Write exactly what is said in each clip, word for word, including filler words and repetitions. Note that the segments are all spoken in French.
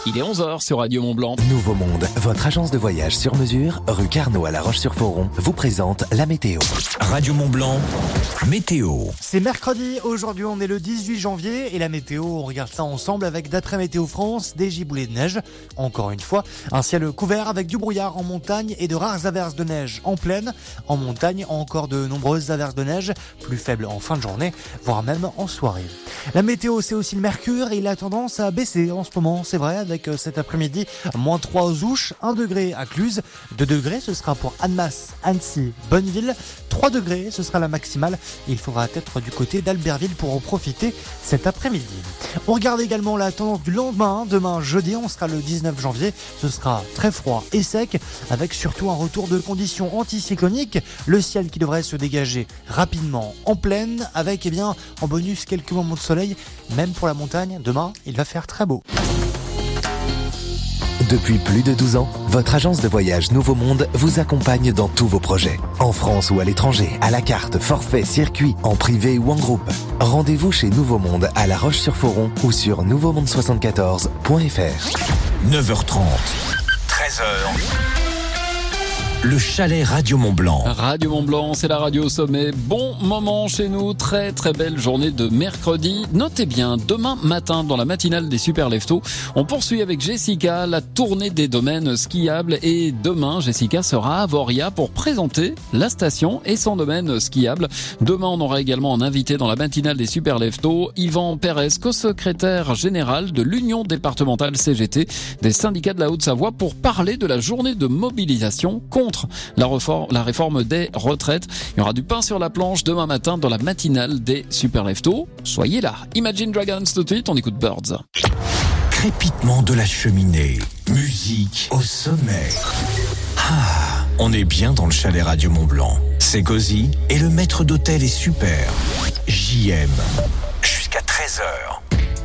Il est onze heures sur Radio Mont-Blanc. Nouveau Monde, votre agence de voyage sur mesure, rue Carnot à La Roche-sur-Foron, vous présente la météo. Radio Mont-Blanc, météo. C'est mercredi, aujourd'hui on est le dix-huit janvier et la météo, on regarde ça ensemble avec d'après Météo France, des giboulées de neige. Encore une fois, un ciel couvert avec du brouillard en montagne et de rares averses de neige en plaine. En montagne, encore de nombreuses averses de neige, plus faibles en fin de journée, voire même en soirée. La météo, c'est aussi le mercure et il a tendance à baisser en ce moment, c'est vrai, avec cet après-midi, moins trois aux Ouches, un degré à Cluse, deux degrés, ce sera pour Annemasse, Annecy, Bonneville, trois degrés, ce sera la maximale. Il faudra être du côté d'Albertville pour en profiter cet après-midi. On regarde également la tendance du lendemain. Demain, jeudi, on sera le dix-neuf janvier. Ce sera très froid et sec, avec surtout un retour de conditions anticycloniques. Le ciel qui devrait se dégager rapidement en plaine, avec eh bien, en bonus quelques moments de soleil. Même pour la montagne, demain, il va faire très beau. Depuis plus de douze ans, votre agence de voyage Nouveau Monde vous accompagne dans tous vos projets. En France ou à l'étranger, à la carte, forfait, circuit, en privé ou en groupe. Rendez-vous chez Nouveau Monde à La Roche-sur-Foron ou sur nouveau monde soixante-quatorze point f r. neuf heures trente, treize heures. Le chalet Radio Mont-Blanc. Radio Mont-Blanc, c'est la radio au sommet. Bon moment chez nous, très très belle journée de mercredi. Notez bien, demain matin, dans la matinale des Super Leftos, on poursuit avec Jessica la tournée des domaines skiables. Et demain, Jessica sera à Voria pour présenter la station et son domaine skiable. Demain, on aura également un invité dans la matinale des Super Leftos, Yvan Pérez, co-secrétaire général de l'Union départementale C G T des syndicats de la Haute-Savoie, pour parler de la journée de mobilisation contre La réforme, la réforme des retraites. Il y aura du pain sur la planche demain matin dans la matinale des Super Leftos. Soyez là. Imagine Dragons tout de suite, on écoute Birds. Crépitement de la cheminée, musique au sommet. Ah, on est bien dans le chalet Radio Mont-Blanc. C'est cosy et le maître d'hôtel est super. J M. Jusqu'à treize heures.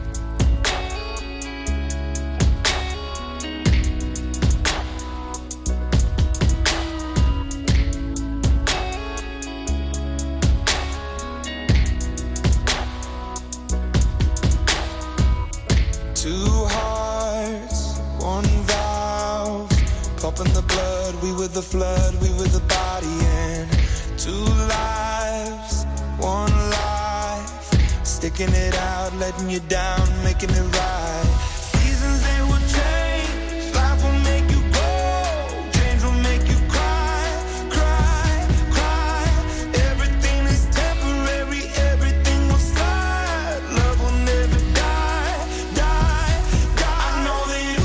Two hearts, one valve, pumping the blood, we were the flood, we were the body, and two lives, one life, sticking it out, letting you down, making it right. Seasons they will change, life will make you go, change will make you cry, cry, cry. Everything is temporary, everything will slide, love will never die, die, die. I know that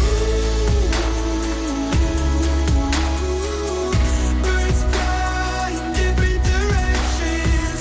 ooh, birds fly in different directions.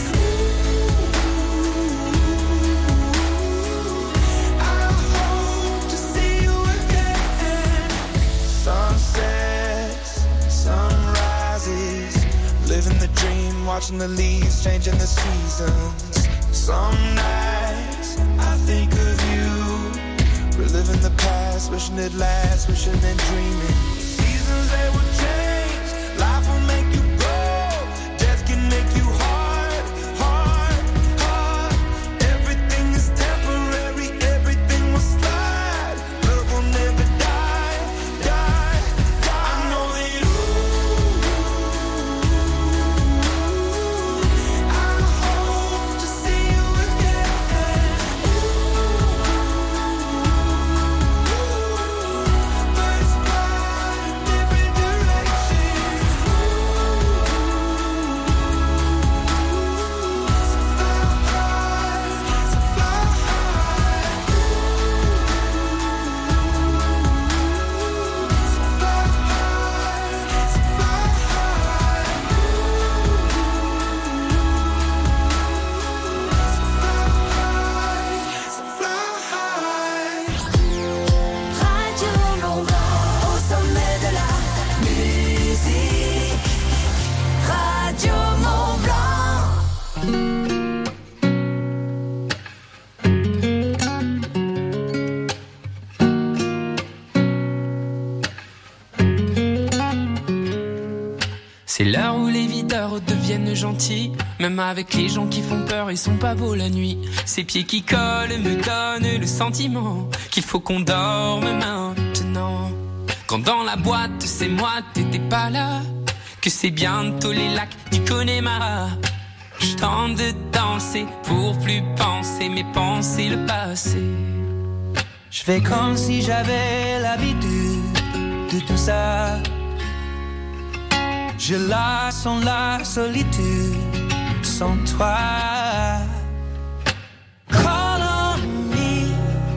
I hope to see you again. Sunsets, sunrises, living the dream, watching the leaves, changing the seasons. Some nights I think of you, reliving the past, wishing it lasts, wishing and dreaming. Seasons they will change, life will make you grow, death can make you hard, hard, hard. Everything is temporary, everything will slide, love will never die, die, die. I know that ooh, I hope to see you again. Birds fly in different directions. Radio Mont-Blanc, au sommet de la musique. Radio Mont-Blanc. C'est l'heure où les videurs deviennent gentils. Même avec les gens qui font peur, ils sont pas beaux la nuit. Ces pieds qui collent me donnent le sentiment qu'il faut qu'on dorme maintenant. maintenant. Quand dans la boîte, c'est moi, t'étais pas là. Que c'est bientôt les lacs du Connemara. Je tente de danser pour plus penser, mais penser le passé. Je fais comme si j'avais l'habitude de tout ça. Je la sens la solitude sans toi. Call on me,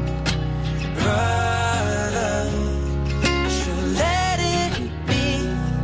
brother. Should let it be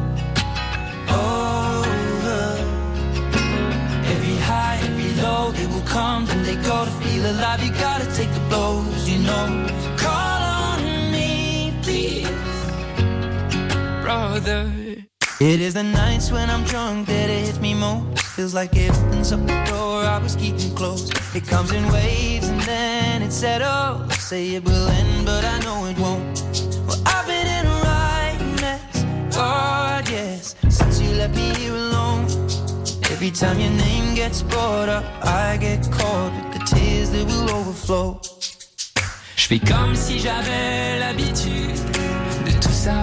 over. Every high, every low, they will come and they go. To feel alive, you gotta take the blows, you know. Call on me, please, brother. It is the nights when I'm drunk that it hits me most. Feels like it opens up the door I was keeping closed. It comes in waves and then it settles. Say it will end, but I know it won't. Well, I've been in a right mess, God, yes, since you left me here alone. Every time your name gets brought up, I get caught with the tears that will overflow. Je fais comme si j'avais l'habitude de tout ça.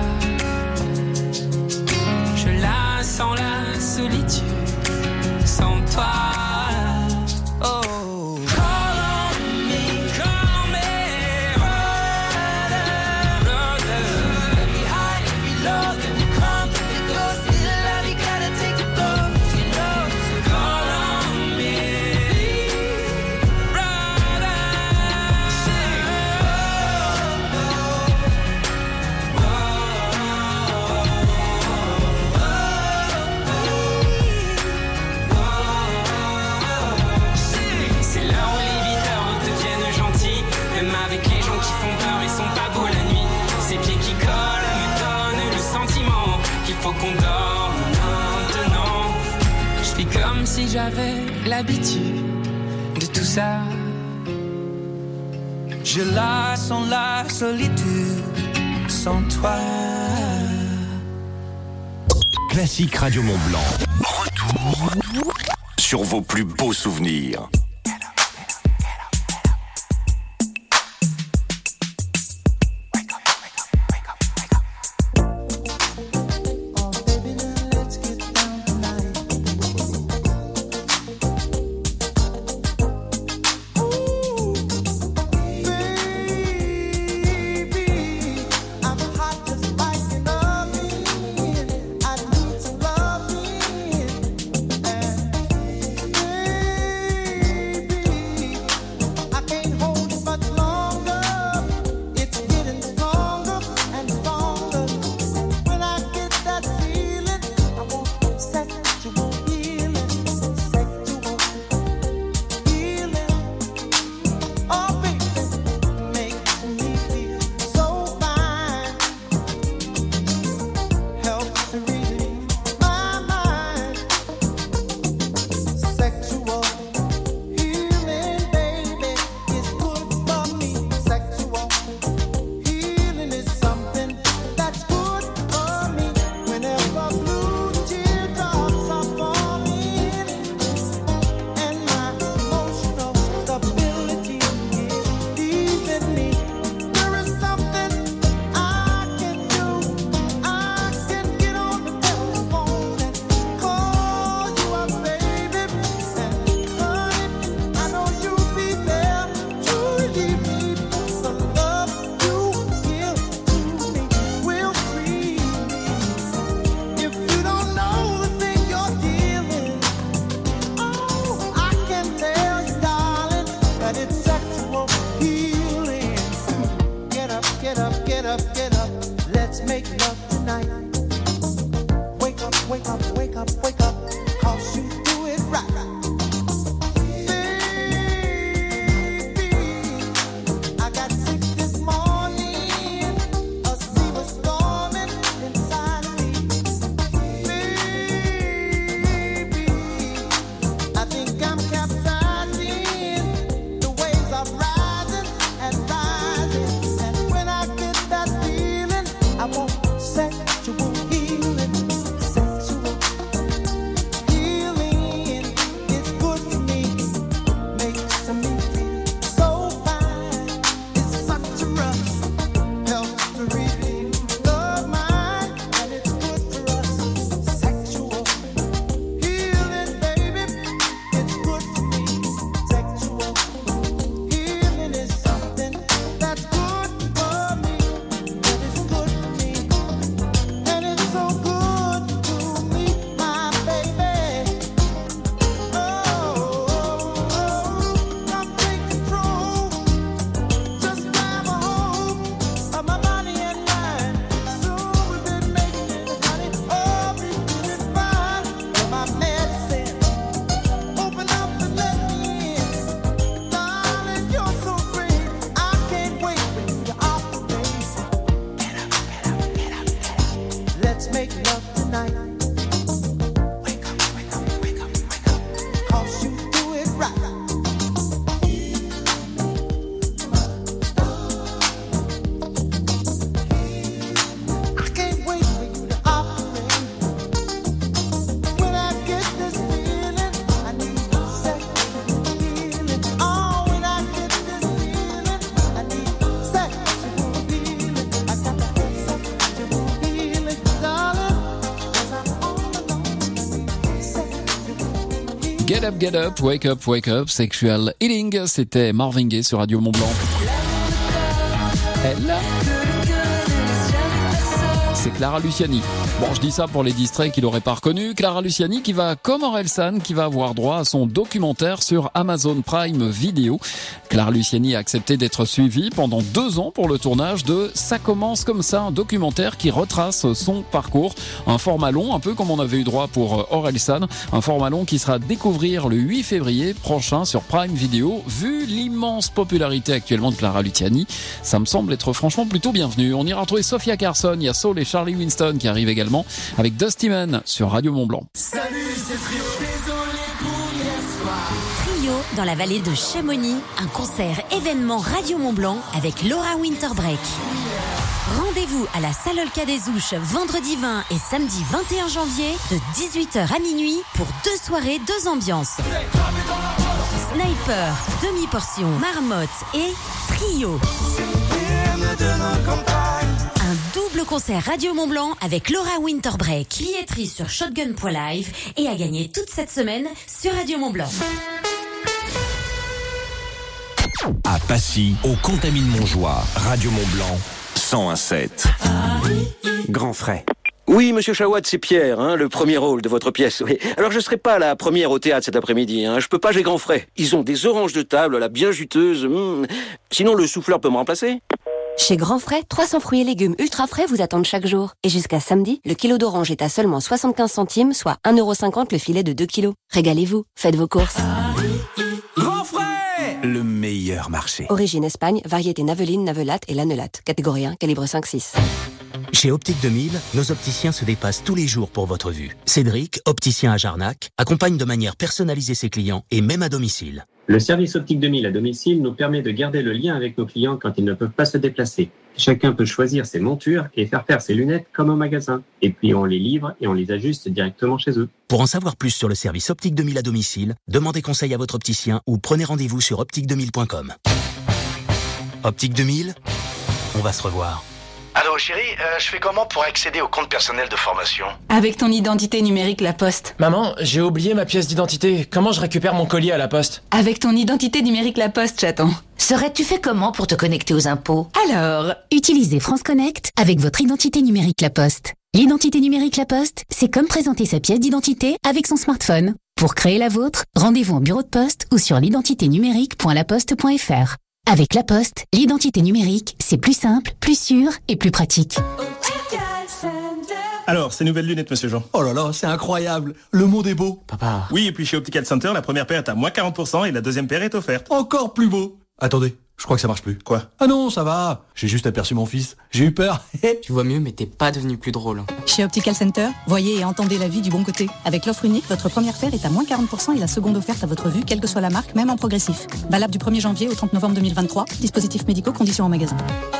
Je la sens la solitude sans toi. Oh, call on me, call on me, brother, brother. Every high, every low, then we come, then we go. Still alive, you gotta take the blows, you know. So call on me, brother. C'est l'heure où les videurs deviennent gentils, même avec les gens qui font peur, ils sont pas beaux la nuit. Ces pieds qui collent me donnent le sentiment qu'il faut qu'on dorme maintenant. Je fais comme si j'avais l'habitude de tout ça. Je la sens la solitude sans toi. Classique Radio Mont Blanc. Retour sur vos plus beaux souvenirs. I need some loving. Get Up, Get Up, Wake Up, Wake Up, Sexual Healing. C'était Marvin Gaye sur Radio Mont Blanc. Elle là. C'est Clara Luciani. Bon, je dis ça pour les distraits qui l'auraient pas reconnu. Clara Luciani qui va, comme Orelsan, qui va avoir droit à son documentaire sur Amazon Prime Video. Clara Luciani a accepté d'être suivie pendant deux ans pour le tournage de Ça commence comme ça, un documentaire qui retrace son parcours. Un format long, un peu comme on avait eu droit pour Orelsan. Un format long qui sera à découvrir le huit février prochain sur Prime Video. Vu l'immense popularité actuellement de Clara Luciani, ça me semble être franchement plutôt bienvenu. On ira retrouver Sophia Carson, il y a Saul et Charlie Winston qui arrive également avec Dusty Man sur Radio Mont Blanc. Salut, c'est Trio, désolé pour hier soir. Trio dans la vallée de Chamonix, un concert événement Radio Mont Blanc avec Laura Winterbreak. Rendez-vous à la salle Olka des Ouches vendredi vingt et samedi vingt et un janvier de dix-huit heures à minuit pour deux soirées, deux ambiances. Sniper, demi-portion, marmotte et Trio. Un double concert Radio Mont Blanc avec Laura Winterbreak. Billetterie sur shotgun point live et à gagner toute cette semaine sur Radio Mont Blanc. À Passy, au Contamine Montjoie, Radio Mont Blanc, cent un sept. Grand frais. Oui, monsieur Chawat, c'est Pierre, hein, le premier rôle de votre pièce. Oui. Alors, je serai pas la première au théâtre cet après-midi. Hein. Je peux pas, j'ai grand frais. Ils ont des oranges de table, là, bien juteuses. Mmh. Sinon, le souffleur peut me remplacer. Chez Grand Frais, trois cents fruits et légumes ultra frais vous attendent chaque jour. Et jusqu'à samedi, le kilo d'orange est à seulement soixante-quinze centimes, soit un euro cinquante le filet de deux kilos. Régalez-vous, faites vos courses. Grand frais, le meilleur marché. Origine Espagne, variété Naveline, Navelate et Lanelate. Catégorie un, calibre cinq six. Chez Optique deux mille, nos opticiens se dépassent tous les jours pour votre vue. Cédric, opticien à Jarnac, accompagne de manière personnalisée ses clients et même à domicile. Le service Optique deux mille à domicile nous permet de garder le lien avec nos clients quand ils ne peuvent pas se déplacer. Chacun peut choisir ses montures et faire faire ses lunettes comme au magasin. Et puis on les livre et on les ajuste directement chez eux. Pour en savoir plus sur le service Optique deux mille à domicile, demandez conseil à votre opticien ou prenez rendez-vous sur optique deux mille point com. Optique deux mille, on va se revoir. Allô chérie, euh, je fais comment pour accéder au compte personnel de formation? Avec ton identité numérique La Poste. Maman, j'ai oublié ma pièce d'identité. Comment je récupère mon colis à La Poste? Avec ton identité numérique La Poste, chaton. Serais-tu fait comment pour te connecter aux impôts? Alors, utilisez France Connect avec votre identité numérique La Poste. L'identité numérique La Poste, c'est comme présenter sa pièce d'identité avec son smartphone. Pour créer la vôtre, rendez-vous en bureau de poste ou sur l'identité numérique point la poste point f r. Avec La Poste, l'identité numérique, c'est plus simple, plus sûr et plus pratique. Alors, ces nouvelles lunettes, monsieur Jean. Oh là là, c'est incroyable. Le monde est beau. Papa. Oui, et puis chez Optical Center, la première paire est à moins quarante pour cent et la deuxième paire est offerte. Encore plus beau. Attendez, je crois que ça marche plus. Quoi? Ah non, ça va. J'ai juste aperçu mon fils. J'ai eu peur. Tu vois mieux, mais t'es pas devenu plus drôle. Chez Optical Center, voyez et entendez la vie du bon côté. Avec l'offre unique, votre première paire est à moins quarante pour cent et la seconde offerte à votre vue, quelle que soit la marque, même en progressif. Valable du premier janvier au trente novembre deux mille vingt-trois. Dispositifs médicaux, conditions en magasin.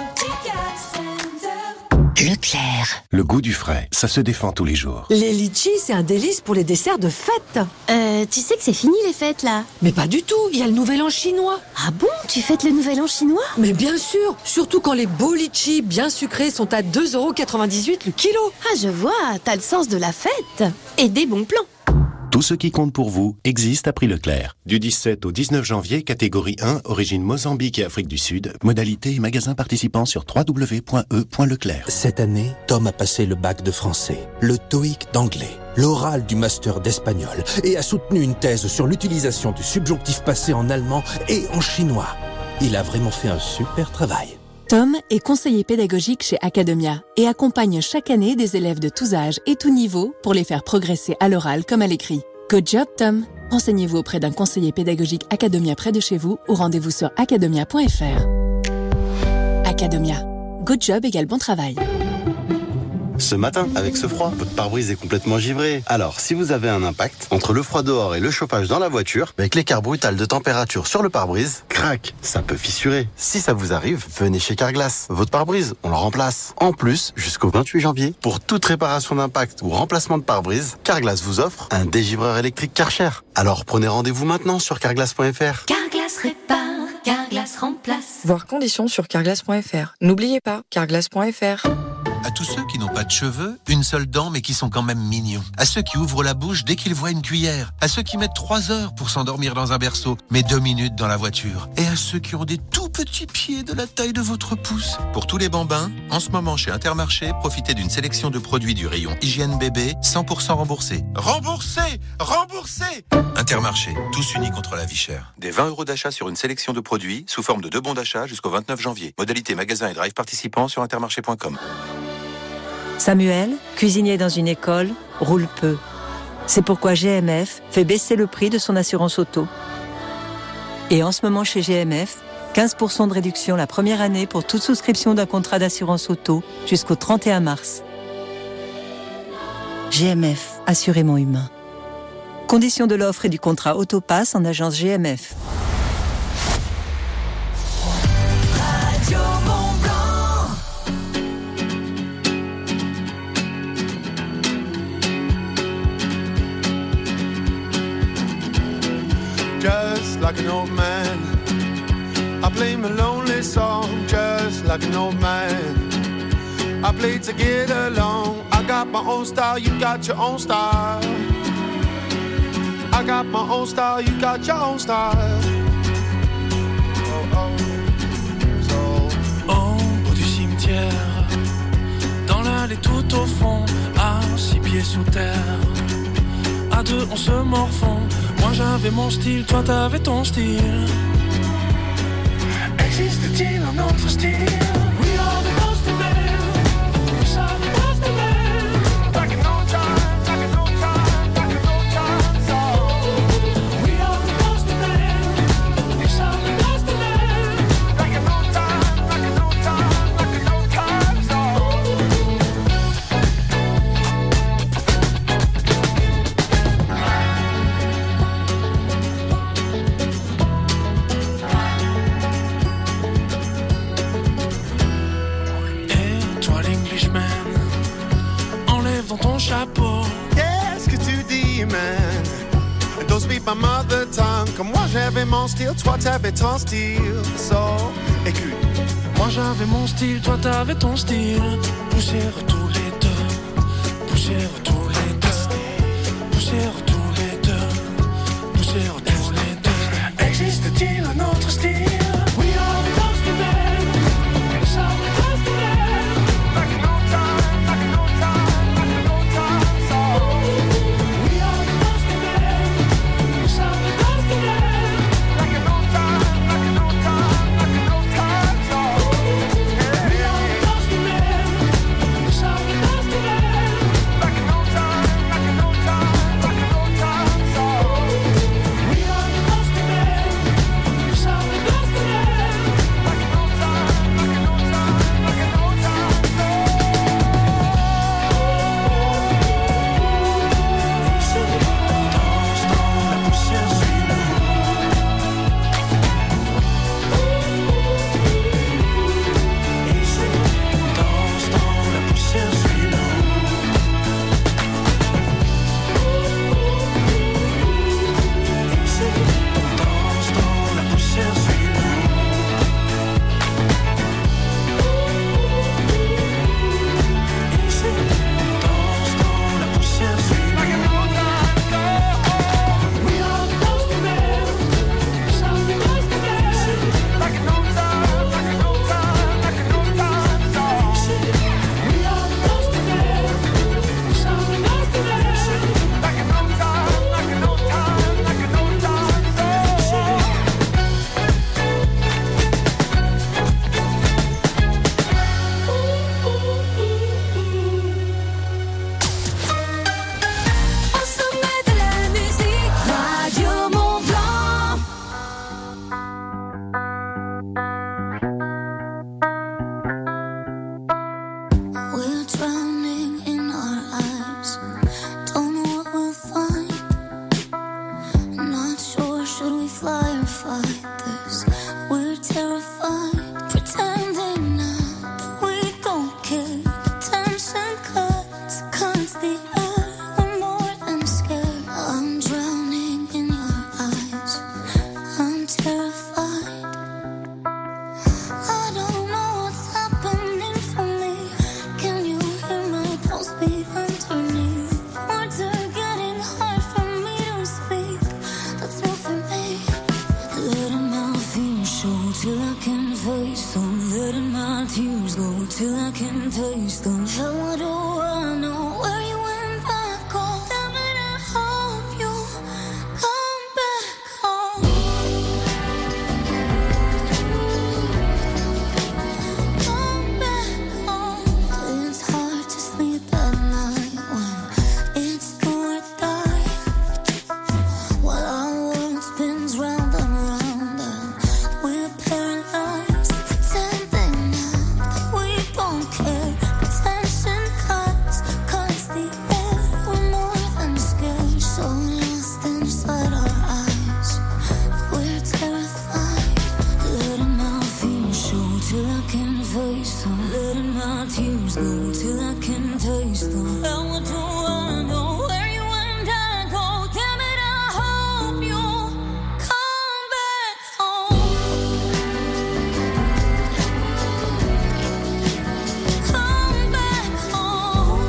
Leclerc. Le goût du frais, ça se défend tous les jours. Les litchis, c'est un délice pour les desserts de fête. Euh, tu sais que c'est fini les fêtes là? Mais pas du tout, il y a le nouvel an chinois. Ah bon? Tu fêtes le nouvel an chinois? Mais bien sûr, surtout quand les beaux litchis bien sucrés sont à deux euros quatre-vingt-dix-huit le kilo. Ah je vois, t'as le sens de la fête. Et des bons plans. Tout ce qui compte pour vous existe à prix Leclerc. Du dix-sept au dix-neuf janvier, catégorie un, origine Mozambique et Afrique du Sud. Modalité et magasins participants sur w w w point e point leclerc. Cette année, Tom a passé le bac de français, le TOEIC d'anglais, l'oral du master d'espagnol et a soutenu une thèse sur l'utilisation du subjonctif passé en allemand et en chinois. Il a vraiment fait un super travail. Tom est conseiller pédagogique chez Academia et accompagne chaque année des élèves de tous âges et tous niveaux pour les faire progresser à l'oral comme à l'écrit. Good job, Tom! Renseignez-vous auprès d'un conseiller pédagogique Academia près de chez vous ou rendez-vous sur academia point f r. Academia. Good job égale bon travail. Ce matin, avec ce froid, votre pare-brise est complètement givré. Alors, si vous avez un impact, entre le froid dehors et le chauffage dans la voiture, avec l'écart brutal de température sur le pare-brise, crac, ça peut fissurer. Si ça vous arrive, venez chez Carglass. Votre pare-brise, on le remplace. En plus, jusqu'au vingt-huit janvier, pour toute réparation d'impact ou remplacement de pare-brise, Carglass vous offre un dégivreur électrique Karcher. Alors prenez rendez-vous maintenant sur carglass point f r. Carglass répare, Carglass remplace. Voir conditions sur carglass point f r. N'oubliez pas, carglass point f r. À tous ceux qui n'ont pas de cheveux, une seule dent mais qui sont quand même mignons. À ceux qui ouvrent la bouche dès qu'ils voient une cuillère. À ceux qui mettent trois heures pour s'endormir dans un berceau, mais deux minutes dans la voiture. Et à ceux qui ont des tout petits pieds de la taille de votre pouce. Pour tous les bambins, en ce moment chez Intermarché, profitez d'une sélection de produits du rayon hygiène bébé cent pour cent remboursés. Remboursés, remboursés. Intermarché, tous unis contre la vie chère. Des vingt euros d'achat sur une sélection de produits sous forme de deux bons d'achat jusqu'au vingt-neuf janvier. Modalité magasin et drive participants sur intermarché point com. Samuel, cuisinier dans une école, roule peu. C'est pourquoi G M F fait baisser le prix de son assurance auto. Et en ce moment chez G M F, quinze pour cent de réduction la première année pour toute souscription d'un contrat d'assurance auto jusqu'au trente et un mars. G M F, assurément humain. Conditions de l'offre et du contrat Autopass en agence G M F. Just like an old man, I play my lonely song. Just like an old man, I play to get along. I got my own style, you got your own style. I got my own style, you got your own style. Oh, oh. So. Ombre du cimetière, dans l'allée tout au fond, à six pieds sous terre. À deux on se morfond. Moi j'avais mon style, toi t'avais ton style. Existe-t-il un autre style? We are the ghost of men. We are the ghost of men. Back in old times, back in old times, back in old times. Oh. We are the ghost of men. We are the ghost of men. Back in old times, back in old times, back in old times. Oh. Ton chapeau. Qu'est-ce que tu dis, man? Don't speak my mother tongue. Comme moi j'avais mon style, toi t'avais ton style. So, écoute. Moi j'avais mon style, toi t'avais ton style. Poussière tous les deux. Poussière tous les deux. Poussière tous les deux. Poussière tous les deux. Existe-t-il un autre style? We are the ghost of men. We are the ghost of men. Back in old time, back in old time. Can you tears go till I can taste them. How do I know where you went back home? Tell me I hope you come back home. Come back home. It's hard to sleep at night when it's do or die. While our world spins round and round and we're paralyzed, pretending that we don't care. Attention cuts, cuts the air. We're more than scared, so lost inside our eyes. We're terrified, letting our fears show till I can face them. Letting my tears go till I can taste them. How do I know where you and I go? Damn it, I hope you come back home. Come back home.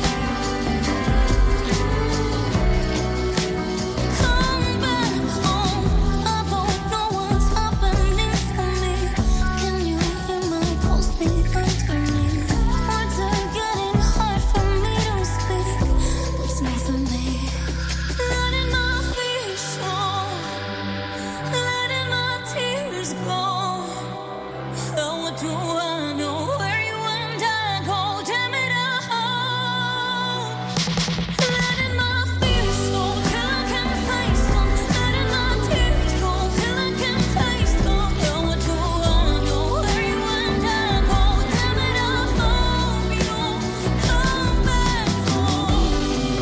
Come back home. I don't know what's happening to me. Can you hear my pulse beat under me? Words are getting hard for me to speak. It's not for me. Letting my fears show, letting my tears go. How do I know where you and I go? Damn it, I hope. Letting my fears show till I can face them. Letting my tears go till I can taste them. How do I know where you and I go? Damn it, I hope you come back home.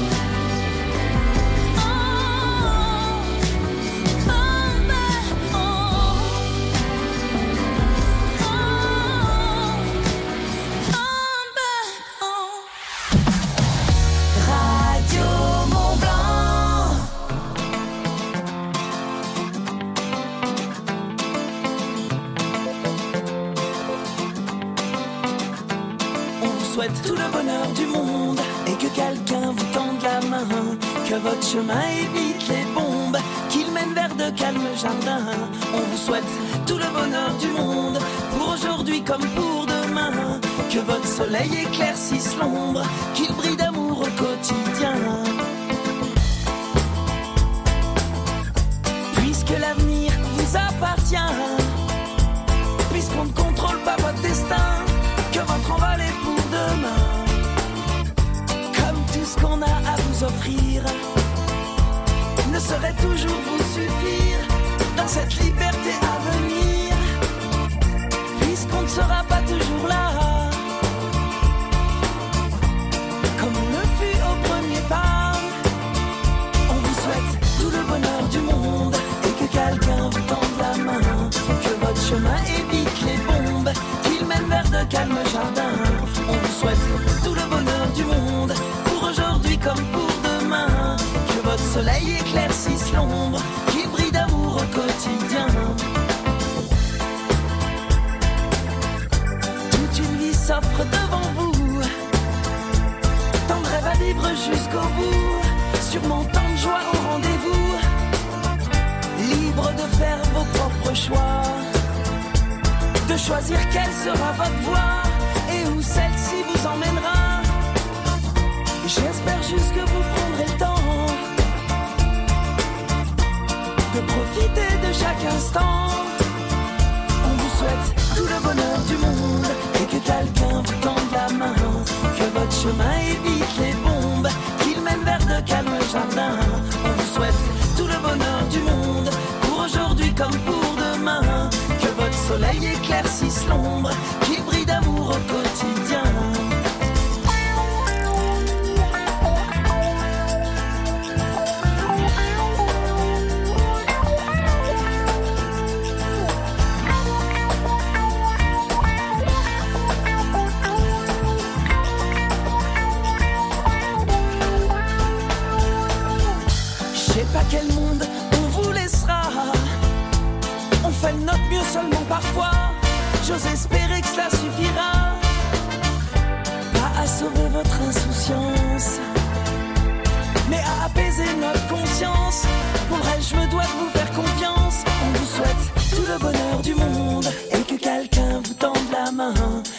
Oh, come back home. Come back home. Radio Mont Blanc. On vous souhaite tout le bonheur du monde et que quelqu'un vous tende la main, que votre chemin évite les bombes, qu'il mène vers de calmes jardins. On vous souhaite tout le bonheur du monde pour aujourd'hui comme pour demain, que votre soleil éclaircisse l'ombre, qu'il brille d'amour au quotidien. Puisque l'avenir vous appartient, puisqu'on ne contrôle pas votre destin, que votre envol est pour demain. Comme tout ce qu'on a à vous offrir ne saurait toujours vous suffire dans cette liberté à venir, puisqu'on ne sera pas toujours là, comme on le fut au premier pas. On vous souhaite tout le bonheur du monde et que quelqu'un vous tende la main, que votre chemin évite les bombes, qu'il mène vers de calmes jardins. On vous souhaite tout le bonheur du monde pour aujourd'hui comme pour demain, que votre soleil éclaircisse l'ombre, qu'il brille d'amour au quotidien. Toute une vie s'offre devant vous, tant de rêves à vivre jusqu'au bout, sûrement tant de joie au rendez-vous, libre de faire vos propres choix, de choisir quelle sera votre voie et où celle-ci vous emmènera. J'espère juste que vous prendrez le temps de profiter de chaque instant. On vous souhaite tout le bonheur du monde et que quelqu'un vous tende la main, que votre chemin évite les bombes, qu'il mène vers de calmes jardins. On vous souhaite tout le bonheur du monde pour aujourd'hui comme pour demain, que votre soleil éclaircisse l'ombre, qu'il brille d'amour au quotidien. Je sais pas quel monde on vous laissera, on fait de notre mieux seulement parfois. J'ose espérer que cela suffira, pas à sauver votre insouciance, mais à apaiser notre conscience. Pour le reste, je me dois de vous faire confiance. On vous souhaite tout le bonheur du monde et que quelqu'un vous tende la main,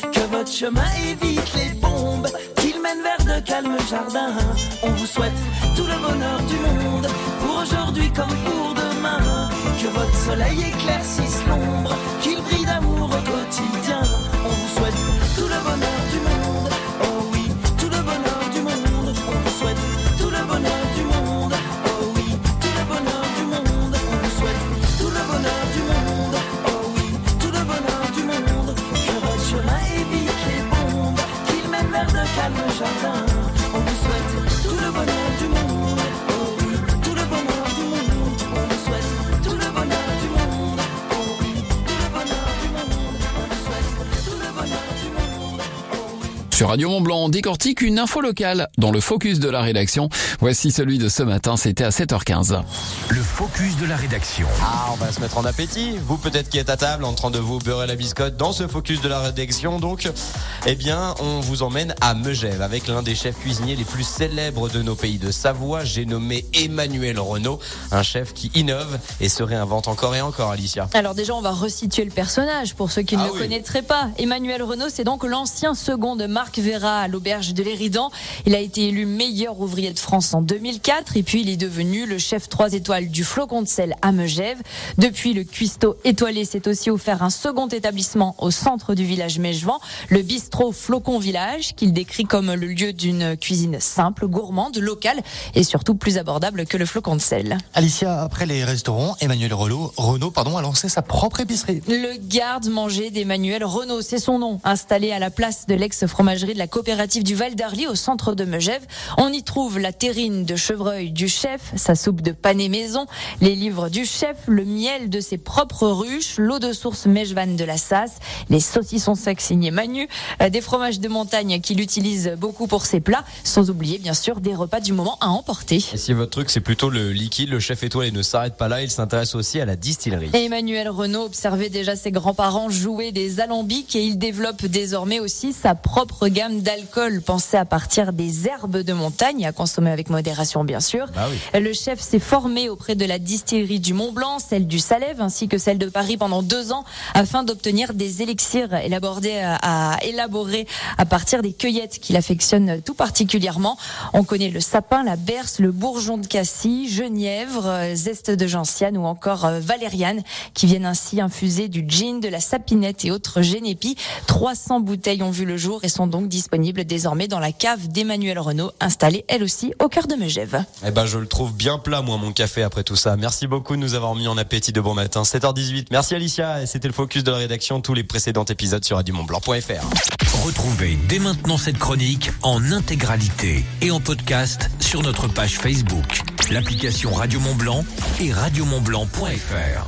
chemin, évite les bombes qu'ils mènent vers de calmes jardins. On vous souhaite tout le bonheur du monde, pour aujourd'hui comme pour demain. Que votre soleil éclaircisse l'ombre, qu'il brille d'amour au quotidien. On vous souhaite tout le bonheur du monde, oh oui, tout le bonheur du monde. On vous souhaite tout le bonheur du monde, oh oui, tout le bonheur du monde. On vous souhaite tout le bonheur du monde, oh oui, tout le bonheur du monde. Que votre chemin évite les bombes, qu'il mène vers de calmes jardins. On vous souhaite tout le bonheur du monde, oh oui, tout le bonheur du monde. On vous souhaite tout le bonheur du monde, oh oui, tout le bonheur du monde. On vous souhaite tout le bonheur du monde, oh oui. Sur Radio Mont-Blanc, on décortique une info locale dans le focus de la rédaction. Voici celui de ce matin, c'était à sept heures quinze. Le focus de la rédaction. Ah, on va se mettre en appétit. Vous peut-être qui êtes à table en train de vous beurrer la biscotte dans ce focus de la rédaction. Donc, eh bien, on vous emmène à Megève avec l'un des chefs cuisiniers les plus célèbres de nos pays de Savoie. J'ai nommé Emmanuel Renaud, un chef qui innove et se réinvente encore et encore, Alicia. Alors déjà, on va resituer le personnage pour ceux qui ne Ah le oui. connaîtraient pas. Emmanuel Renaud, c'est donc l'ancien second de Marc Vera à l'auberge de l'Éridan. Il a été élu meilleur ouvrier de France en deux mille quatre et puis il est devenu le chef trois étoiles du Flocon de Sel à Megève. Depuis, le cuistot étoilé s'est aussi offert un second établissement au centre du village Mégevant, le bistrot Flocon Village, qu'il décrit comme le lieu d'une cuisine simple, gourmande, locale et surtout plus abordable que le Flocon de Sel. Alicia, après les restaurants, Emmanuel Renaud, Renaud pardon, a lancé sa propre épicerie. Le garde-manger d'Emmanuel Renaud, c'est son nom. Installé à la place de l'ex-fromagerie de la coopérative du Val d'Arly au centre de Megève, on y trouve la terrine de chevreuil du chef, sa soupe de pané maison, les livres du chef, le miel de ses propres ruches, l'eau de source Mégevane de la Sasse, les saucissons secs signés Manu, euh, des fromages de montagne qu'il utilise beaucoup pour ses plats, sans oublier bien sûr des repas du moment à emporter. Et si votre truc c'est plutôt le liquide, le chef étoilé ne s'arrête pas là, il s'intéresse aussi à la distillerie. Emmanuel Renaud observait déjà ses grands-parents jouer des alambics et il développe désormais aussi sa propre gamme d'alcool pensée à partir des herbes de montagne, à consommer avec modération bien sûr. Ah oui. Le chef s'est formé auprès de la distillerie du Mont-Blanc, celle du Salève ainsi que celle de Paris pendant deux ans afin d'obtenir des élixirs élaborés à, à élaborer à partir des cueillettes qu'il affectionne tout particulièrement. On connaît le sapin, la berce, le bourgeon de cassis, genièvre, zeste de gentiane ou encore valériane qui viennent ainsi infuser du gin, de la sapinette et autres génépies. trois cents bouteilles ont vu le jour et sont donc disponibles désormais dans la cave d'Emmanuel Renaud, installée elle aussi au cœur de Megève. Eh ben, je le trouve bien plat, moi, mon café, après tout ça. Merci beaucoup de nous avoir mis en appétit de bon matin. sept heures dix-huit. Merci, Alicia. Et c'était le focus de la rédaction. Tous les précédents épisodes sur radio mont blanc point f r. Retrouvez dès maintenant cette chronique en intégralité et en podcast sur notre page Facebook, l'application Radio Mont-Blanc et radio mont blanc point f r.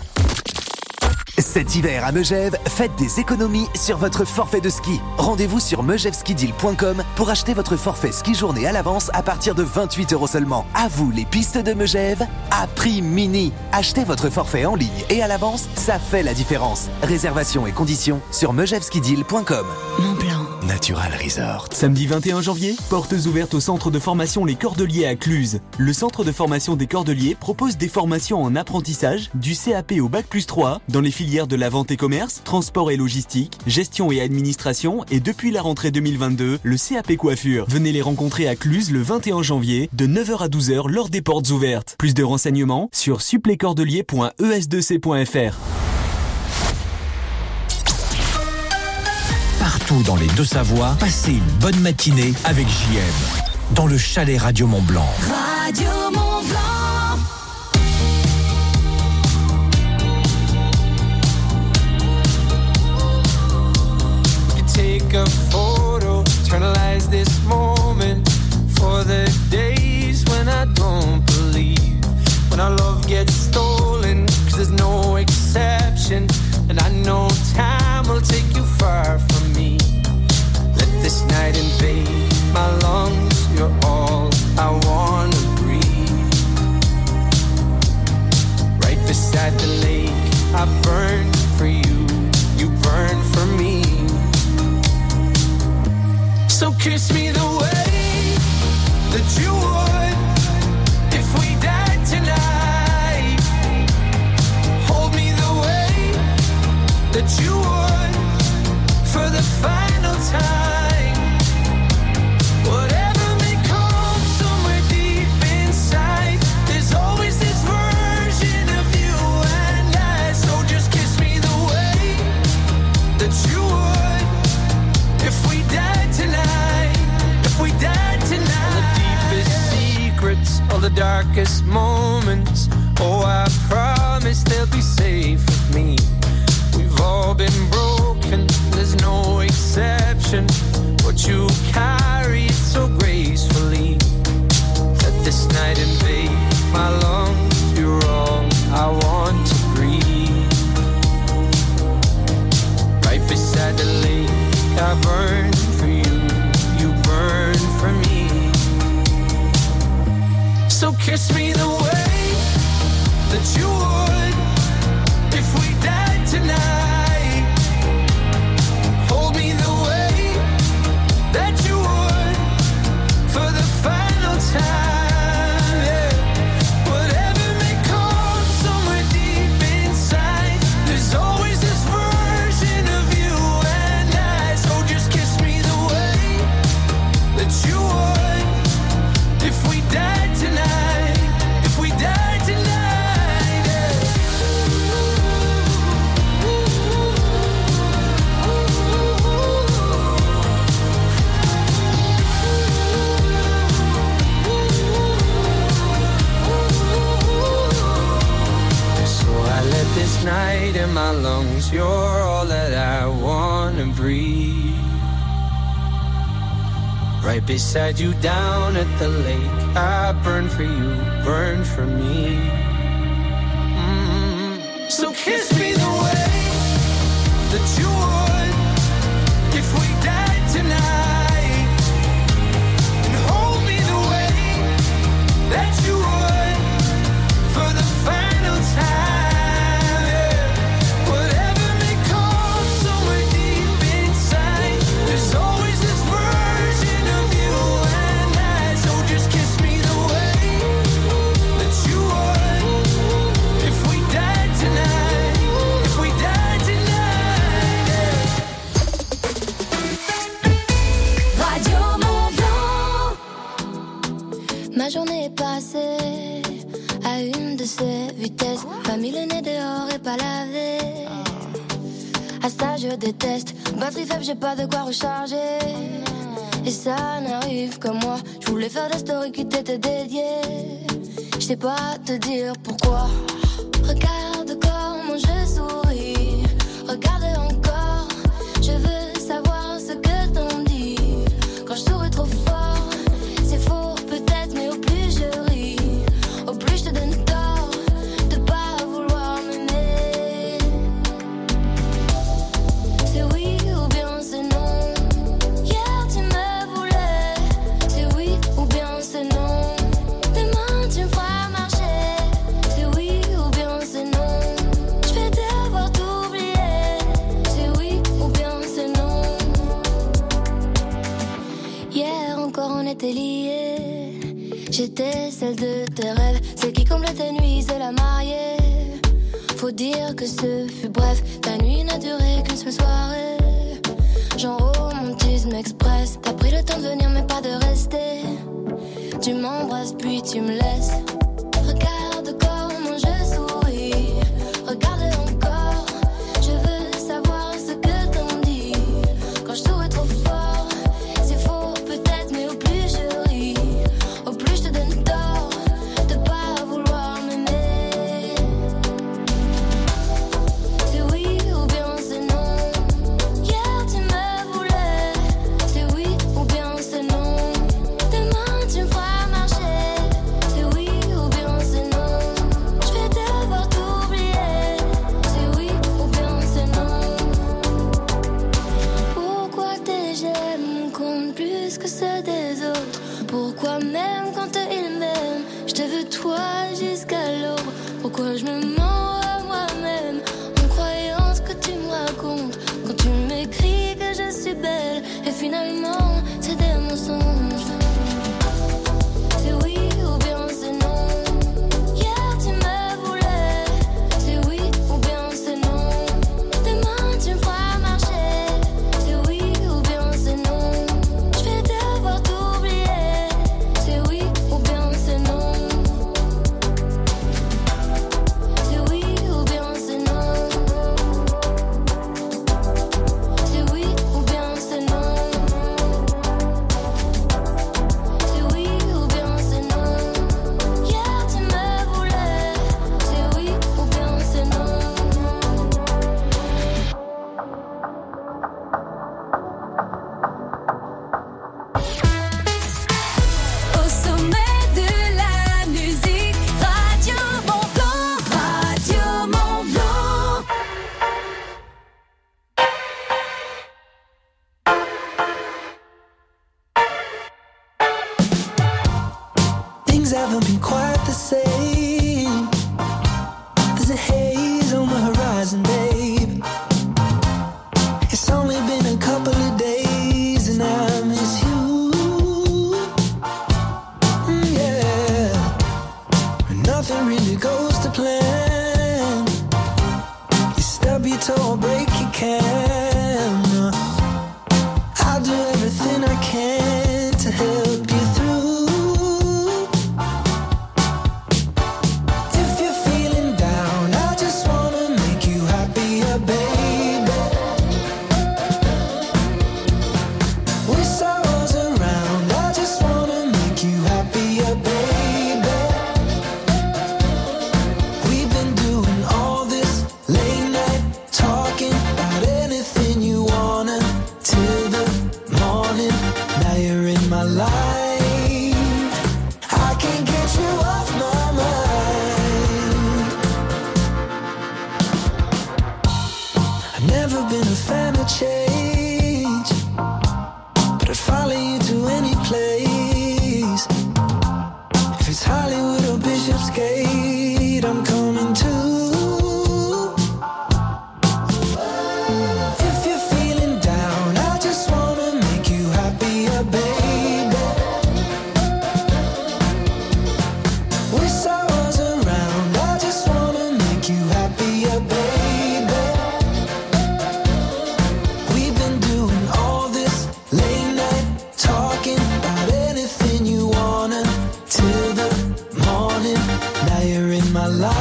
Cet hiver à Megève, faites des économies sur votre forfait de ski. Rendez-vous sur megève ski deal point com pour acheter votre forfait ski journée à l'avance à partir de vingt-huit euros seulement. À vous les pistes de Megève, à prix mini. Achetez votre forfait en ligne et à l'avance, ça fait la différence. Réservation et conditions sur megève ski deal point com. Mont-Blanc. Natural Resort. Samedi vingt et un janvier, portes ouvertes au centre de formation Les Cordeliers à Cluse. Le centre de formation des Cordeliers propose des formations en apprentissage, du C A P au bac plus trois, dans les filières de la vente et commerce, transport et logistique, gestion et administration et depuis la rentrée deux mille vingt-deux, le C A P coiffure. Venez les rencontrer à Cluse le vingt et un janvier de neuf heures à douze heures lors des portes ouvertes. Plus de renseignements sur supplécordelier point e s deux c point f r. Partout dans les Deux-Savoies, passez une bonne matinée avec J M. Dans le chalet Radio Mont-Blanc. Radio Mont-Blanc. You take a photo, internalize this moment for the days when I don't believe, when our love gets stolen, cause there's no exception, and I know time will take you far from me. Let this night invade my lungs, you're all I wanna breathe. Right beside the lake, I burn for you, you burn for me. So kiss me the way that you would if we died tonight. Hold me the way that you would for the final time. moments. Oh, I promise they'll be safe with me. We've all been broken, there's no exception. But you carry it so gracefully. Let this night invade my lungs. You're all I want to breathe. Right beside the lake, I burn for you. You burn for me. So kiss me the way that you would if we died tonight. Hold me the way that you would for the final time, yeah. Whatever may come somewhere deep inside, there's always this version of you and I. So just kiss me the way that you would if we died tonight, if we died tonight, yeah. So I let this night in my lungs. You're all that I wanna breathe. Right beside you down at the lake, I burn for you, burn for me. Mm-hmm. So kiss me the way that you would if we died tonight, and hold me the way that you would for the final time, yeah. Whatever may come somewhere deep inside, there's always this version of you and I. So just kiss me the way that you would if we died tonight, if we died tonight, yeah. Radio Mont-Blanc. Ma journée est passée à une de ces vitesses. Pas mis le nez dehors et pas lavé. À ça je déteste. Batterie faible, j'ai pas de quoi recharger. Et ça n'arrive que moi. Je voulais faire des stories qui t'étaient dédiées. Je sais pas te dire pourquoi. Regarde comment je souris. Regarde encore. Je veux savoir ce que t'en dis. Quand je souris trop fort, c'est faux peut-être, mais au plus je ris, au plus je te donne tort de pas vouloir m'aimer. C'est oui ou bien c'est non. Hier tu me voulais. C'est oui ou bien c'est non. Demain tu me feras marcher. C'est oui ou bien c'est non. Je vais devoir t'oublier. C'est oui ou bien c'est non. Hier encore on était liés. J'étais celle de tes rêves, celle qui comblait tes nuits, c'est la mariée. Faut dire que ce fut bref, ta nuit n'a duré qu'une seule soirée. Genre romantisme express, t'as pris le temps de venir mais pas de rester. Tu m'embrasses puis tu me laisses. Regarde comment je souris. Regarde encore. Je veux savoir ce que t'en dis. Quand je souris trop fort, c'est faux peut-être, mais au plus je ris, au plus je te donne tort de pas vouloir m'aimer. C'est oui ou bien c'est non. Hier tu me voulais. C'est oui ou bien c'est non. Demain tu me feras marcher. C'est oui ou bien c'est non. Je vais devoir t'oublier. C'est oui ou bien c'est non. Pourquoi tes j'aime comptent plus que ceux des autres? Pourquoi même quand ils m'aiment, je te veux toi jusqu'à l'aube? Pourquoi je me mens à moi-même en croyant ce que tu me racontes? Quand tu m'écris que je suis belle et finalement c'est des mensonges. C'est oui ou bien c'est non. Hier tu me voulais. C'est oui ou bien c'est non. Demain tu me feras marcher. C'est oui ou bien c'est non. Je vais devoir t'oublier. C'est oui ou bien c'est non. C'est oui stub your toe or break your can. I'll do everything I can to help you through. If you're feeling down, I just wanna make you happier, baby. With sorrows around, I just wanna make you happier, baby. We've been doing all this late night talking about anything you wanna till the morning. Now you're in my life. I can't get you off my mind. I've never been a fan of change, but I'd follow you to any place. If it's Hollywood or Bishopsgate, I'm coming too. If you're feeling down, I just wanna make you happier, baby. With sorrows around, I just wanna make you happier, baby. We've been doing all this late night talking about anything you wanna till the morning. Now you're in my life.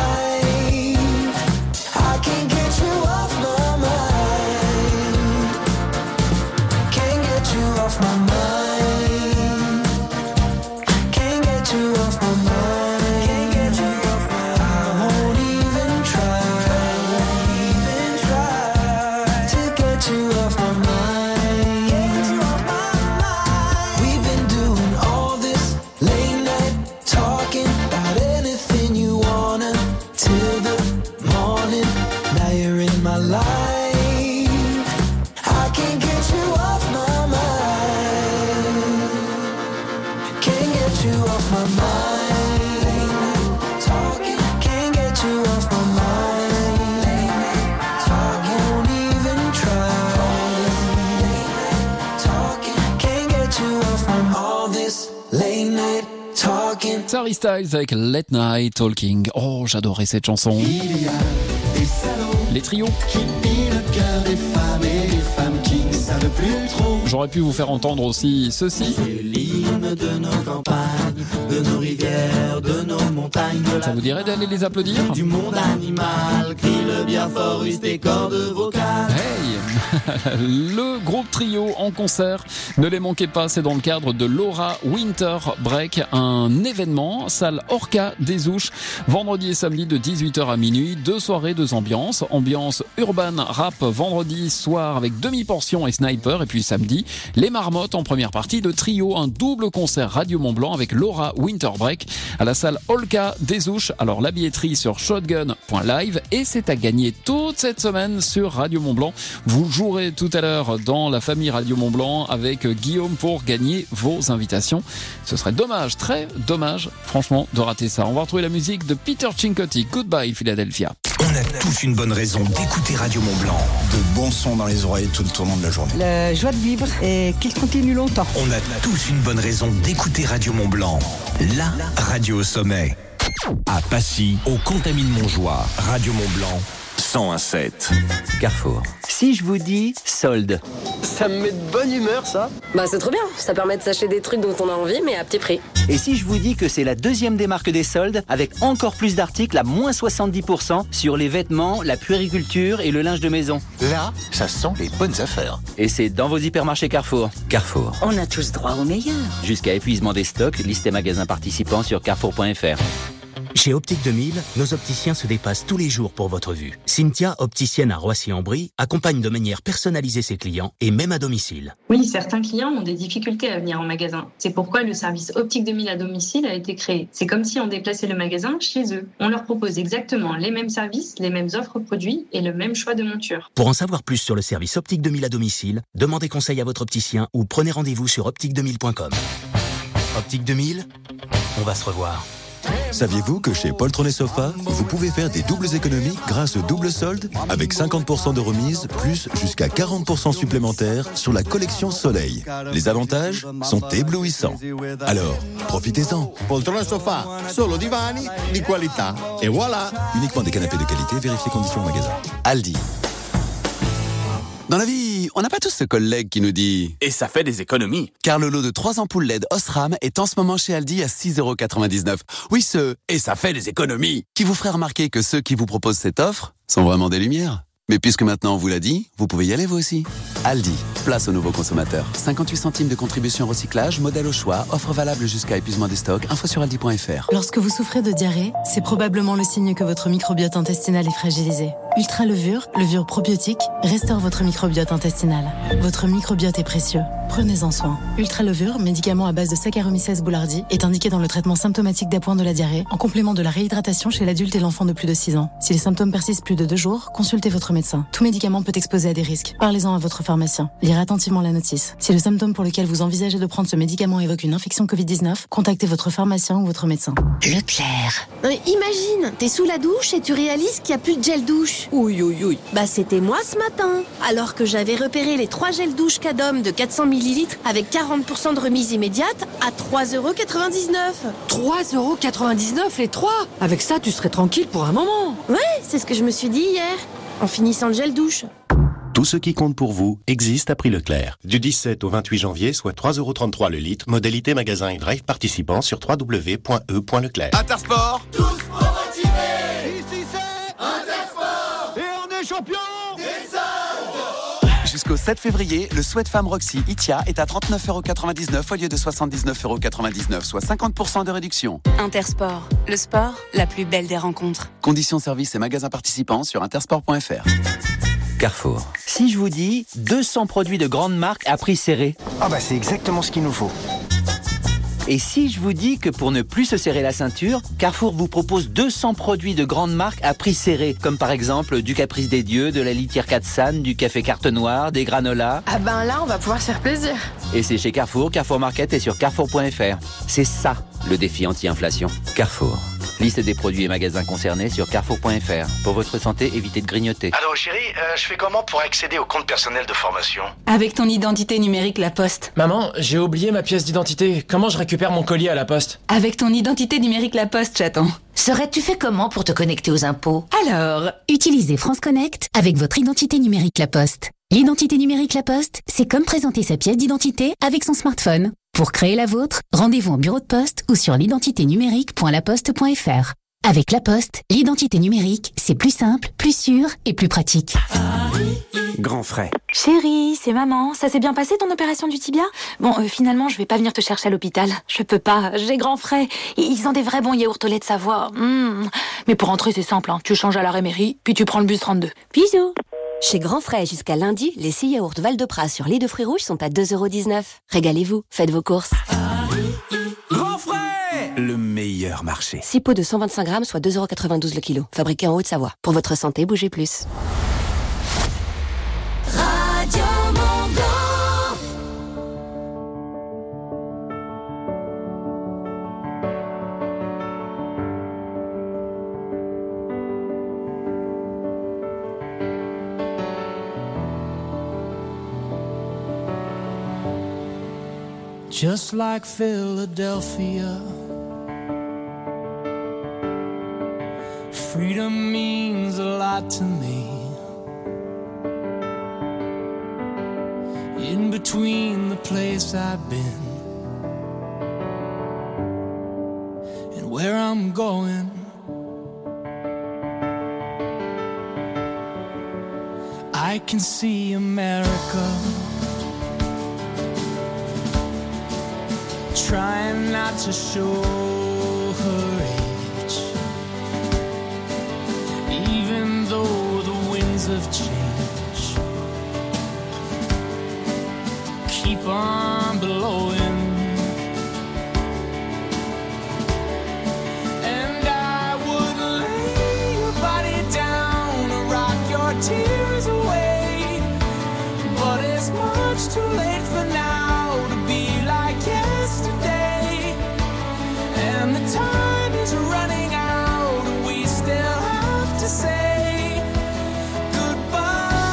I can't get you off my mind. Can't get you off my mind. Can't get you off my mind. Can't get you off my mind. I won't even try. Even try to get you off my mind. Get you off my mind. We've been doing all this late night talking about anything you wanna till the morning. Now you're in my life. I can't get you off my mind. Can't get you off my mind. Late night talking. Can't get you off my mind. Late night talking. Won't even try. Late night talking. Can't get you off my all this late night talking. Harry Styles avec Late Night Talking. Oh, j'adorais cette chanson. Il y a des salauds Les trios. qui pillent le cœur des femmes et les femmes qui ne savent plus trop. J'aurais pu vous faire entendre aussi ceci. C'est l'hymne de nos campagnes, de nos rivières, de nos montagnes, de Ça la vous dirait d'aller les applaudir? du monde animal. Crie-le bien fort, use tes cordes vocales. Hey Le groupe Trio en concert, ne les manquez pas, c'est dans le cadre de l'Aura Winter Break, un événement, salle Orca des Ouches, vendredi et samedi de dix-huit heures à minuit, deux soirées, deux ambiances, ambiance urban rap vendredi soir avec demi-portion et sniper, et puis samedi, les marmottes en première partie de Trio, un double concert Radio Mont-Blanc avec l'Aura Winter Break à la salle Orca des Ouches. Alors la billetterie sur shotgun point live et c'est à gagner toute cette semaine sur Radio Mont-Blanc. Vous jouerez tout à l'heure dans la famille Radio Mont-Blanc avec Guillaume pour gagner vos invitations. Ce serait dommage, très dommage, franchement, de rater ça. On va retrouver la musique de Peter Cincotti. Goodbye Philadelphia. On a tous une bonne raison d'écouter Radio Mont-Blanc. De bons sons dans les oreilles tout le tournant de la journée. La joie de vivre et qu'il continue longtemps. On a tous une bonne raison d'écouter Radio Mont-Blanc. La radio au sommet. À Passy, au Contamine-Montjoie, Radio Mont-Blanc, cent un sept. Carrefour. Si je vous dis solde. Ça me met de bonne humeur, ça. Bah c'est trop bien, ça permet de s'acheter des trucs dont on a envie, mais à petit prix. Et si je vous dis que c'est la deuxième démarque des soldes, avec encore plus d'articles à moins soixante-dix pour cent sur les vêtements, la puériculture et le linge de maison. Là, ça sent les bonnes affaires. Et c'est dans vos hypermarchés Carrefour. Carrefour. On a tous droit au meilleur. Jusqu'à épuisement des stocks, liste et magasins participants sur carrefour point f r. Chez Optique deux mille, nos opticiens se dépassent tous les jours pour votre vue. Cynthia, opticienne à Roissy-en-Brie, accompagne de manière personnalisée ses clients et même à domicile. Oui, certains clients ont des difficultés à venir en magasin. C'est pourquoi le service Optique deux mille à domicile a été créé. C'est comme si on déplaçait le magasin chez eux. On leur propose exactement les mêmes services, les mêmes offres produits et le même choix de monture. Pour en savoir plus sur le service Optique deux mille à domicile, demandez conseil à votre opticien ou prenez rendez-vous sur optique deux mille point com. Optique deux mille, on va se revoir. Saviez-vous que chez Poltron et Sofa, vous pouvez faire des doubles économies grâce au double solde avec cinquante pour cent de remise plus jusqu'à quarante pour cent supplémentaires sur la collection Soleil. Les avantages sont éblouissants. Alors, profitez-en. Poltron e Sofa, solo divani di qualità. Et voilà. Uniquement des canapés de qualité, vérifiez conditions au magasin. Aldi. Dans la vie, on n'a pas tous ce collègue qui nous dit « Et ça fait des économies !» Car le lot de trois ampoules L E D Osram est en ce moment chez Aldi à six euros quatre-vingt-dix-neuf. Oui, ce « Et ça fait des économies !» qui vous ferait remarquer que ceux qui vous proposent cette offre sont vraiment des lumières. Mais puisque maintenant on vous l'a dit, vous pouvez y aller vous aussi. Aldi, place aux nouveaux consommateurs. cinquante-huit centimes de contribution recyclage, modèle au choix, offre valable jusqu'à épuisement des stocks, info sur aldi point f r. Lorsque vous souffrez de diarrhée, c'est probablement le signe que votre microbiote intestinal est fragilisé. Ultra Levure, levure probiotique, restaure votre microbiote intestinal. Votre microbiote est précieux. Prenez-en soin. Ultra Levure, médicament à base de Saccharomyces boulardii, est indiqué dans le traitement symptomatique d'appoint de la diarrhée, en complément de la réhydratation chez l'adulte et l'enfant de plus de six ans. Si les symptômes persistent plus de deux jours, consultez votre médecin. Tout médicament peut exposer à des risques. Parlez-en à votre pharmacien. Lirez attentivement la notice. Si le symptôme pour lequel vous envisagez de prendre ce médicament évoque une infection covid dix-neuf, contactez votre pharmacien ou votre médecin. Leclerc. Non mais imagine, t'es sous la douche et tu réalises qu'il n'y a plus de gel douche. Oui, oui, oui. Bah c'était moi ce matin. Alors que j'avais repéré les trois gels douche Cadom de quatre cents millilitres avec quarante pour cent de remise immédiate à trois euros quatre-vingt-dix-neuf. trois euros quatre-vingt-dix-neuf les trois. Avec ça, tu serais tranquille pour un moment. Ouais, c'est ce que je me suis dit hier, en finissant le gel douche. Tout ce qui compte pour vous existe à prix Leclerc. Du dix-sept au vingt-huit janvier, soit trois euros trente-trois le litre. Modalité magasin et drive participant sur w w w point e point leclerc. Intersport, tous pour motiver. Ici c'est Intersport. Et on est champion des soldes. Jusqu'au sept février, le Sweat Femme Roxy Itia est à trente-neuf euros quatre-vingt-dix-neuf au lieu de soixante-dix-neuf euros quatre-vingt-dix-neuf, soit cinquante pour cent de réduction. Intersport, le sport, la plus belle des rencontres. Conditions services et magasins participants sur intersport point f r. Carrefour. Si je vous dis deux cents produits de grande marque à prix serré. Ah bah c'est exactement ce qu'il nous faut. Et si je vous dis que pour ne plus se serrer la ceinture, Carrefour vous propose deux cents produits de grande marque à prix serré, comme par exemple du Caprice des Dieux, de la litière Katsan, du café Carte Noire, des granolas. Ah ben là, on va pouvoir se faire plaisir. Et c'est chez Carrefour, Carrefour Market et sur carrefour point f r. C'est ça, le défi anti-inflation. Carrefour. Liste des produits et magasins concernés sur carrefour point f r. Pour votre santé, évitez de grignoter. Alors chérie, euh, je fais comment pour accéder au compte personnel de formation? Avec ton identité numérique La Poste. Maman, j'ai oublié ma pièce d'identité. Comment je récupère mon colis à La Poste? Avec ton identité numérique La Poste, chaton. Serais-tu fait comment pour te connecter aux impôts? Alors, utilisez France Connect avec votre identité numérique La Poste. L'identité numérique La Poste, c'est comme présenter sa pièce d'identité avec son smartphone. Pour créer la vôtre, rendez-vous en bureau de poste ou sur l'identité numérique point la poste point f r. Avec La Poste, l'identité numérique, c'est plus simple, plus sûr et plus pratique. Grand frais. Chérie, c'est maman. Ça s'est bien passé ton opération du tibia? Bon, euh, finalement, je vais pas venir te chercher à l'hôpital. Je peux pas. J'ai grand frais. Ils ont des vrais bons yaourts au lait de Savoie. Mmh. Mais pour rentrer, c'est simple. Hein. Tu changes à l'arrêt mairie, puis tu prends le bus trente-deux. Bisous. Chez Grand Frais, jusqu'à lundi, les six yaourts Val-de-Pras sur lait de fruits rouges sont à deux euros dix-neuf. Régalez-vous, faites vos courses. Grand frais. Le meilleur marché. six pots de cent vingt-cinq grammes, soit deux euros quatre-vingt-douze le kilo. Fabriqué en Haute-Savoie. Pour votre santé, bougez plus. Radio Mont-Blanc. Just like Philadelphia, freedom means a lot to me. In between the place I've been and where I'm going, I can see America trying not to show her age, even though the winds of change keep on blowing. And I would lay your body down and rock your tears away, but it's much too late for now to be like yesterday. And the time is running out, and we still have to say goodbye.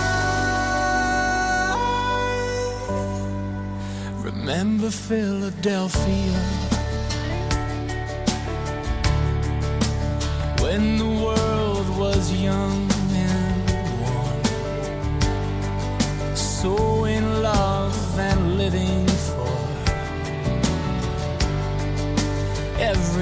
Remember Philadelphia, when the world was young and warm,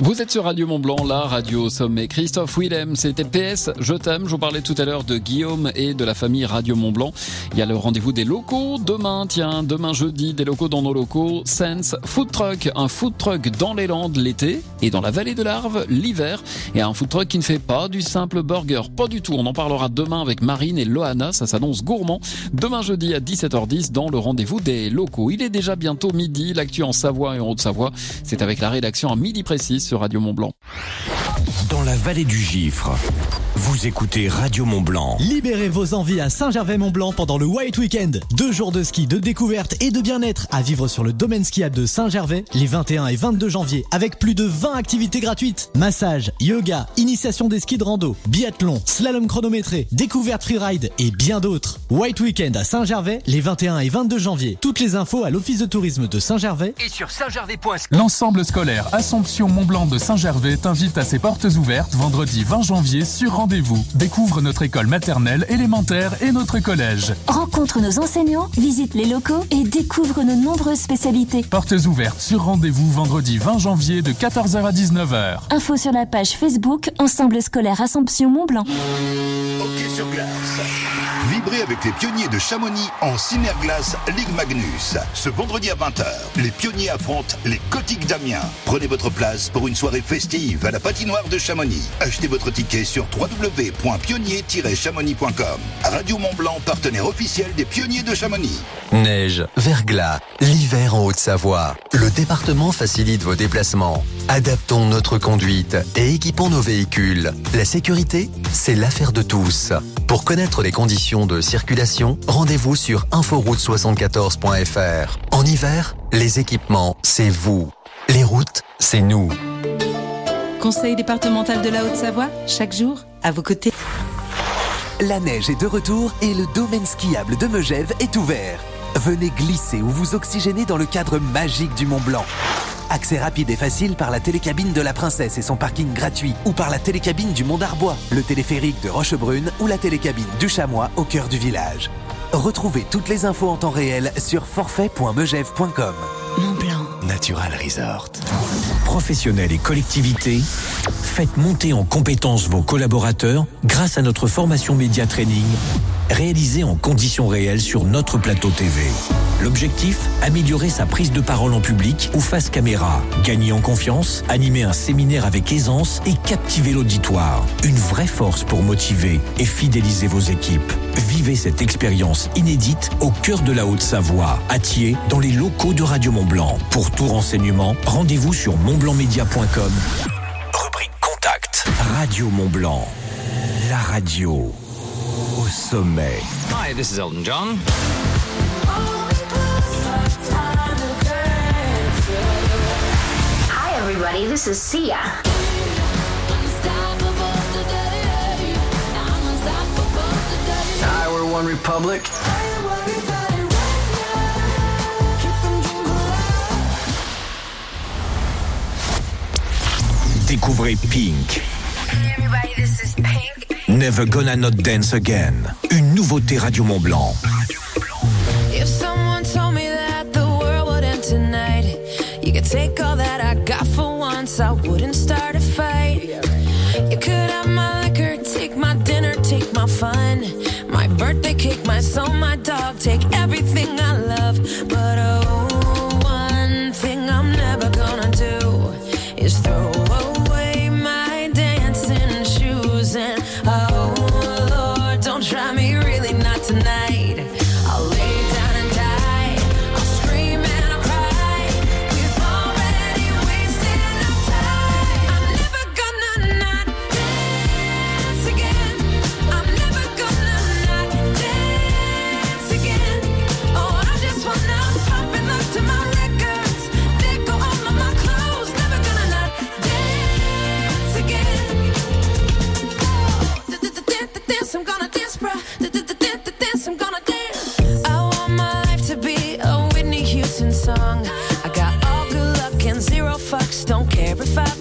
Vous êtes sur Radio Mont-Blanc, la radio au sommet. Christophe Willem, c'était P S, je t'aime. Je vous parlais tout à l'heure de Guillaume et de la famille Radio Mont-Blanc. Il y a le rendez-vous des locaux demain, tiens, demain jeudi, des locaux dans nos locaux. Sense Food Truck, un food truck dans les Landes l'été et dans la vallée de l'Arve l'hiver. Et un food truck qui ne fait pas du simple burger, pas du tout. On en parlera demain avec Marine et Loana, ça s'annonce gourmand. Demain jeudi à dix-sept heures dix dans le rendez-vous des locaux. Il est déjà bientôt midi, l'actu en Savoie et en Haute-Savoie. C'est avec la rédaction à midi précis sur Radio Mont-Blanc. Dans la vallée du Gifre, vous écoutez Radio Mont-Blanc. Libérez vos envies à Saint-Gervais-Mont-Blanc pendant le White Weekend. Deux jours de ski, de découverte et de bien-être à vivre sur le domaine skiable de Saint-Gervais les vingt et un et vingt-deux janvier avec plus de vingt activités gratuites. Massage, yoga, initiation des skis de rando, biathlon, slalom chronométré, découverte freeride et bien d'autres. White Weekend à Saint-Gervais les vingt et un et vingt-deux janvier. Toutes les infos à l'Office de tourisme de Saint-Gervais et sur saint gervais point com. L'ensemble scolaire Assomption Mont-Blanc de Saint-Gervais t'invite à ses portes ouvertes vendredi vingt janvier sur rendez-vous. Découvre notre école maternelle, élémentaire et notre collège. Rencontre nos enseignants, visite les locaux et découvre nos nombreuses spécialités. Portes ouvertes sur rendez-vous vendredi vingt janvier de quatorze heures à dix-neuf heures. Info sur la page Facebook Ensemble scolaire Assomption Mont-Blanc. Hockey sur glace. Vibrez avec les pionniers de Chamonix en Cinerglace Ligue Magnus. Ce vendredi à vingt heures, les pionniers affrontent les Gothiques d'Amiens. Prenez votre place pour une soirée festive à la patinoire de Chamonix. Achetez votre ticket sur w w w point pionnier tiret chamonix point com. Radio Mont-Blanc, partenaire officiel des pionniers de Chamonix. Neige, verglas, l'hiver en Haute-Savoie. Le département facilite vos déplacements. Adaptons notre conduite et équipons nos véhicules. La sécurité, c'est l'affaire de tous. Pour connaître les conditions de circulation, rendez-vous sur inforoute soixante-quatorze point f r. En hiver, les équipements, c'est vous. Les routes, c'est nous. Conseil départemental de la Haute-Savoie, chaque jour, à vos côtés. La neige est de retour et le domaine skiable de Megève est ouvert. Venez glisser ou vous oxygéner dans le cadre magique du Mont-Blanc. Accès rapide et facile par la télécabine de la Princesse et son parking gratuit, ou par la télécabine du Mont d'Arbois, le téléphérique de Rochebrune ou la télécabine du Chamois au cœur du village. Retrouvez toutes les infos en temps réel sur forfait point megève point com. Mont-Blanc. Natural Resort. Professionnels et collectivités, faites monter en compétences vos collaborateurs grâce à notre formation média training réalisée en conditions réelles sur notre plateau T V. L'objectif, améliorer sa prise de parole en public ou face caméra, gagner en confiance, animer un séminaire avec aisance et captiver l'auditoire. Une vraie force pour motiver et fidéliser vos équipes. Vivez cette expérience inédite au cœur de la Haute-Savoie, à Thiers, dans les locaux de Radio Mont-Blanc. Pour tout renseignement, rendez-vous sur montblanc média point com. Rubrique Contact. Radio Mont-Blanc. La radio au sommet. Hi, this is Elton John. Hi everybody, this is Sia. Hi, we're One Republic. Découvrez Pink. Hey everybody, this is Pink. Never Gonna Not Dance Again. Une nouveauté Radio Mont-Blanc. If someone told me that the world would end tonight, you could take all that I got for once, I wouldn't start a fight. You could have my liquor, take my dinner, take my fun, my birthday cake, my soul, my dog, take everything I love. But oh, one thing I'm never gonna do is throw away my dancing shoes. And oh Lord, don't try me, really not tonight. I'll lay down and die, I'll scream and I'll cry. We've already wasted our time. I'm never gonna not dance again. I'm never gonna not dance again. Oh, I just wanna pop and look to my records, let go all of my clothes. Never gonna not dance again. Dance, I'm gonna dance, bruh. Dance, I'm gonna dance. I want my life to be a Whitney Houston song. I got all good luck and zero fucks. Don't care if I